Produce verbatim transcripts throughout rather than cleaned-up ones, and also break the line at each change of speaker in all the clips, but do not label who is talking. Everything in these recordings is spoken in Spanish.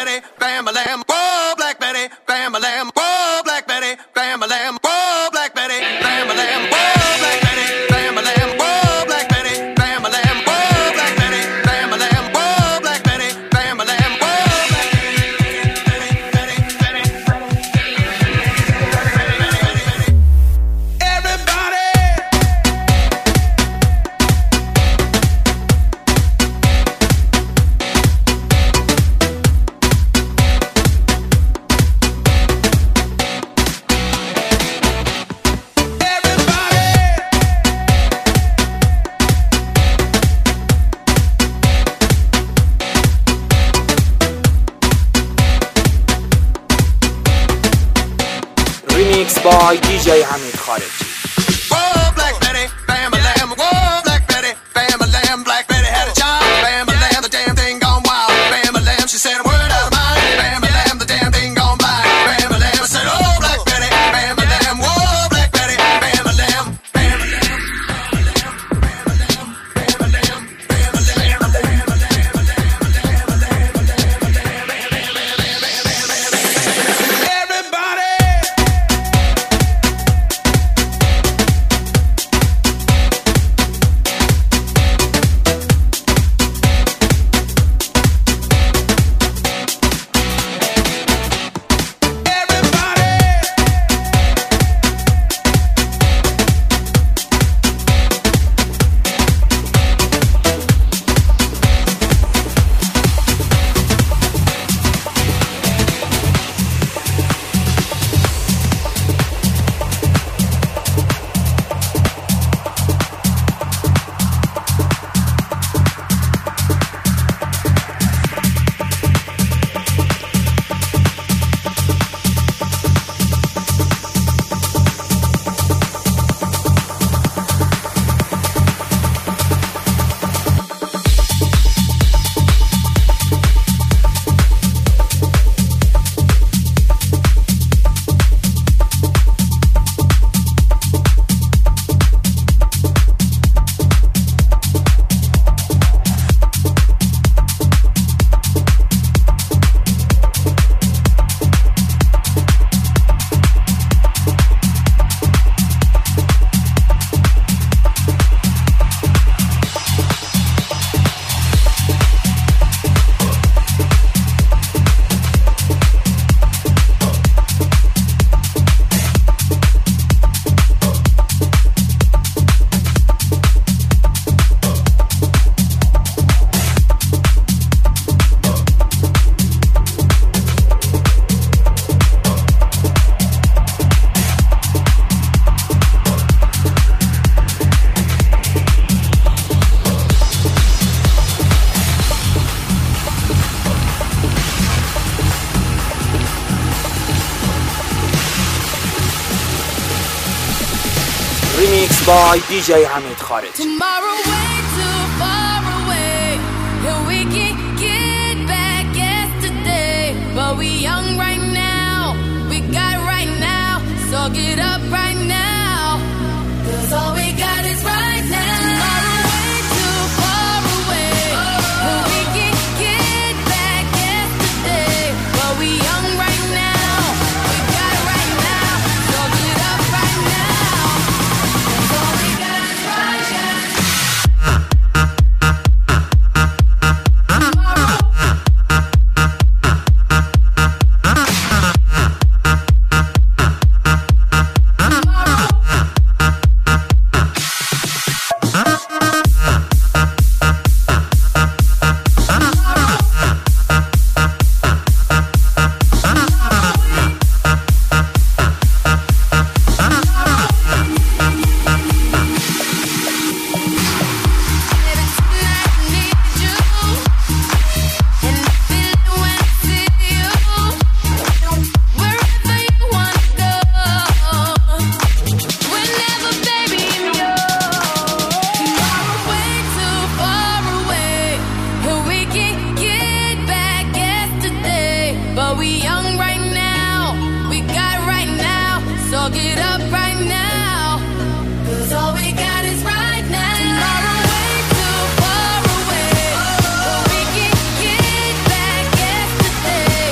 Betty, bam-a-lam. Whoa, Black Betty, bam-a-lam. Whoa, Black Betty, bam-a-lam. Whoa, Black Betty, bam-a-lam. Whoa, Black Betty, bam-a-lam. Whoa, Black Betty, bam-a-lam. Whoa, Black Betty, bam-a-lam. Whoa, Black Betty, bam-a-lam. Whoa, Black
Remix by دي جي حميد خالد.
Whoa, Black Betty, bam-a-lam. Whoa, Black Betty, bam-a-lam. Black Betty had a child. Bam-a-lam, the damn thing gone wild. Bam-a-lam, she said a word out of mine. Bam-a-lam, the damn thing gone by. Bam-a-lam, I said, oh, Black Betty, bam-a-lam. Whoa, Black Betty, bam-a-lam. Bam-a-lam, bam-a-lam, bam-a-lam,
Remix by دي جي حميد خالد.
Tomorrow way too far away, and we can get back yesterday. But we young right now, we got right now, so get up right now, 'cause all we got is right now. Tomorrow way too far away, and we can get back yesterday. But we young right now, we got right now, so get up right now, 'cause all we got is right now. Way too far away, but we can get back yesterday.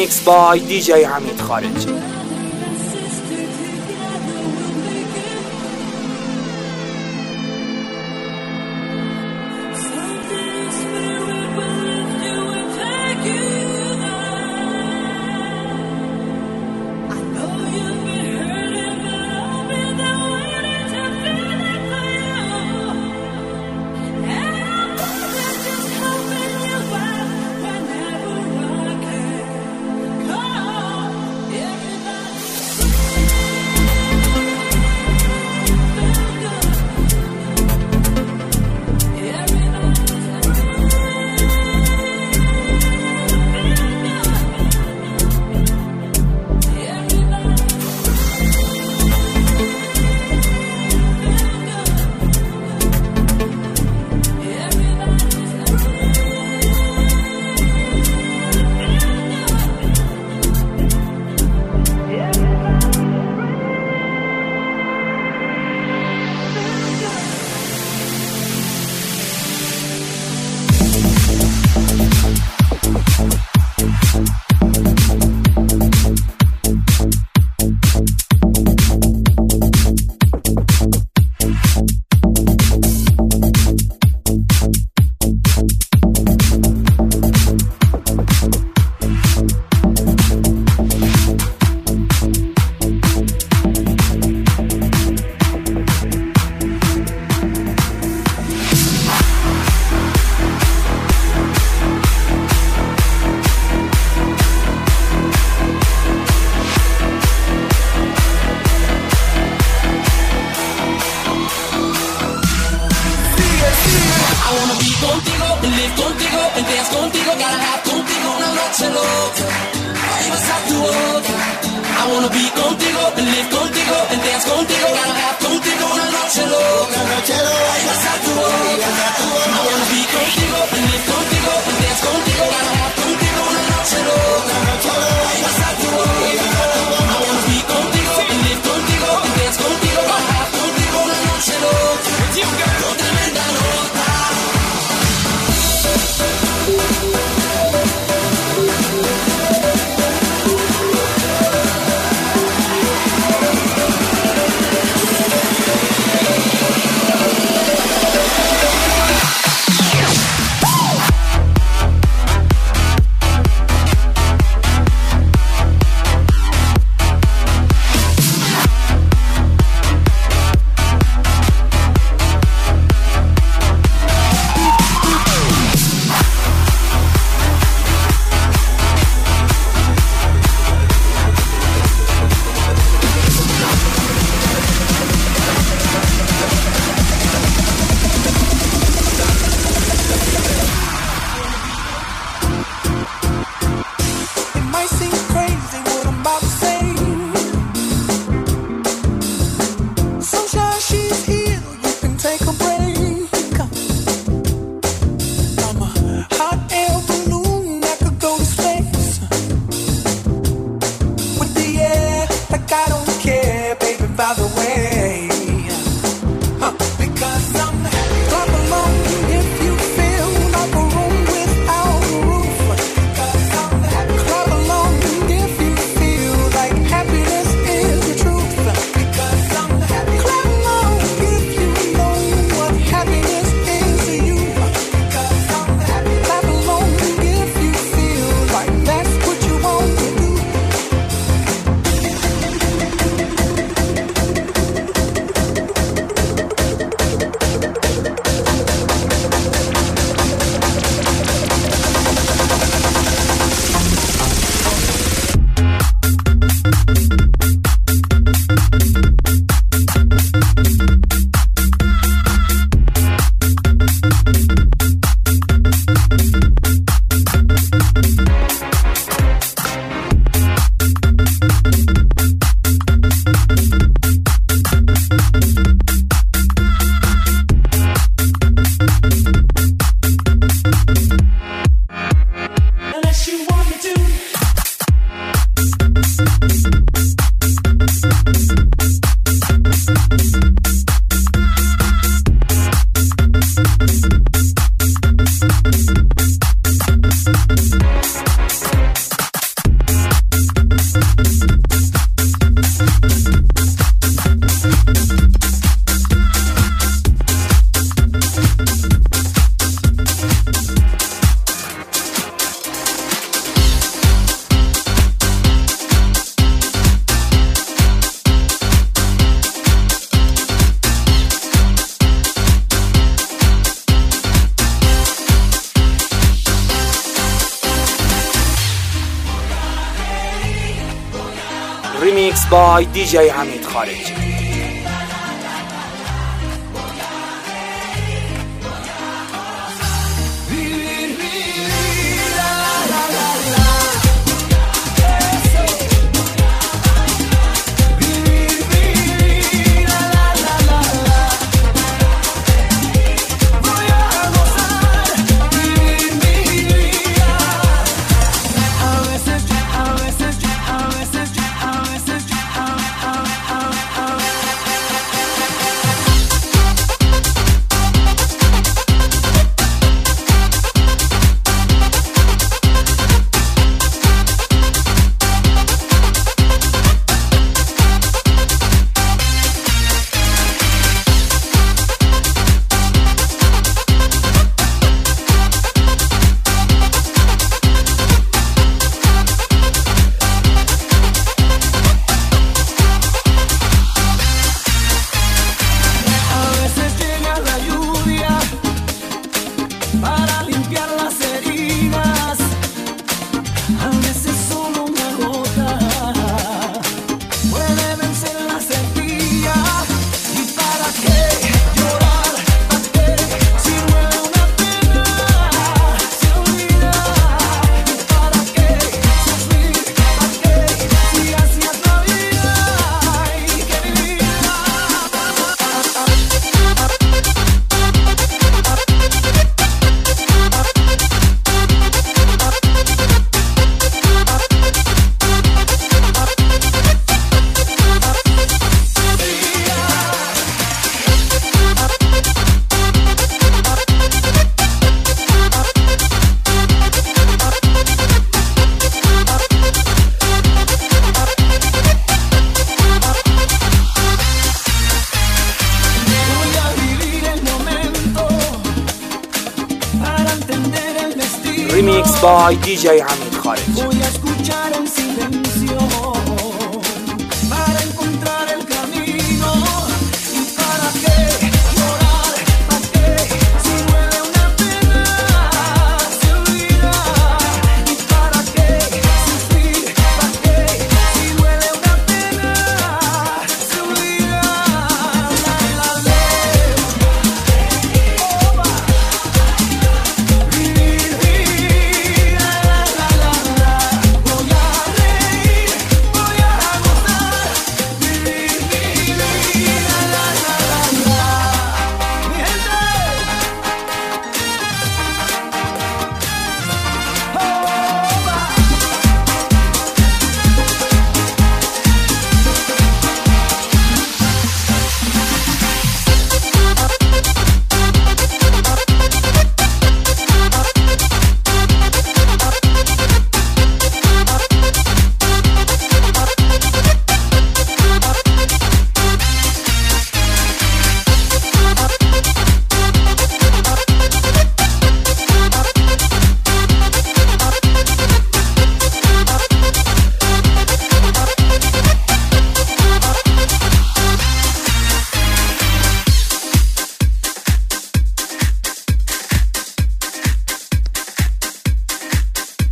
ريميكس باي دي جي حميد خالد. by دی جی حمید خارجی. Remix by دی جی حمید خارجی.
Voy a escuchar en silencio para encontrar el camino. ¿Y para qué llorar? ¿Para qué? Si duele una pena, se olvida. ¿Y para qué sufrir? ¿Para qué? Si duele una pena, se olvida. La, la, la. Oba. Vivir, vivir, la, la, la, la. Voy a reír, voy a gozar. Vivir, vivir, la, la, la, la, la. Mi gente. Oba.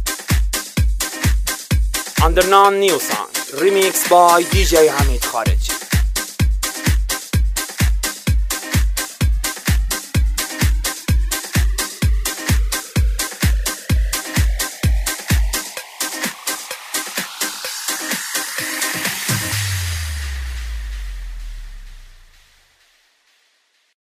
Under Non New Song Remix by دی جی حمید خارجی.